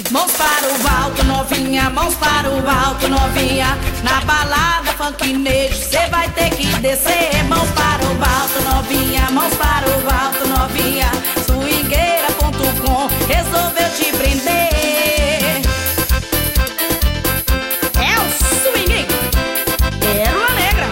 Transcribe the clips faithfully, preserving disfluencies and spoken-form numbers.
Mãos para o alto, novinha, mãos para o alto, novinha. Na balada funknejo, cê vai ter que descer. Mãos para o alto, novinha, mãos para o alto, novinha. Swingueira ponto com resolveu te prender. É o swing, Pérola Negra.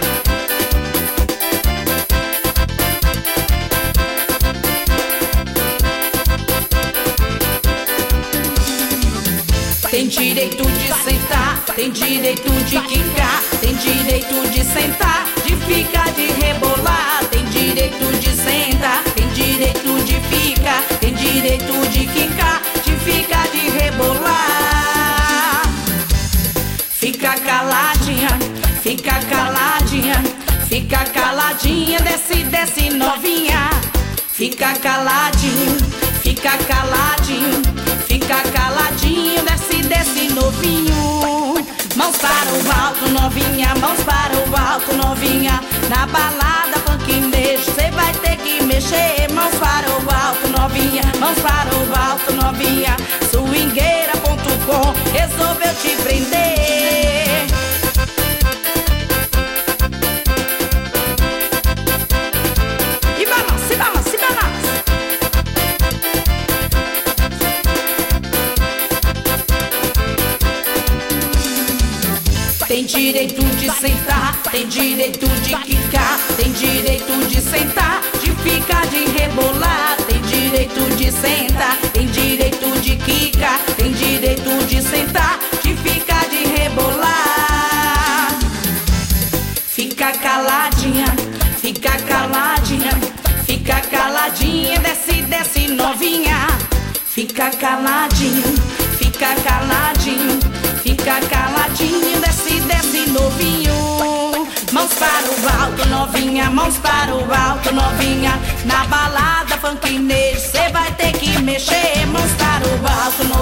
Tem direito de sentar, tem direito de quicar, tem direito de sentar, de ficar, de rebolar. Tem direito de sentar, tem direito de ficar, tem direito de quicar, de ficar, de rebolar. Fica caladinha, fica caladinha, fica caladinha, desce, desce novinha. Fica caladinho, fica caladinho, fica caladinho, desce, desce novinho. Mãos para o alto, novinha, mãos para o alto, novinha. Na balada funknejo, cê vai ter que mexer. Mãos para o alto, novinha, mãos para o alto, novinha. Swingueira ponto com resolveu te prender. E balança, e balança, e balança. Tem direito de sentar, tem direito de quicar, tem direito de sentar, de ficar, de rebolar. Tem direito de sentar, tem direito de quicar, tem direito de sentar, de ficar, de rebolar. Fica caladinha, fica caladinha, fica caladinha, desce, desce novinha. Fica caladinho, fica caladinho, fica caladinho, desce, desce novinho. Mãos para o alto, novinha, mãos para o alto, novinha. Na balada funknejo, cê vai ter que mexer. Mãos para o alto,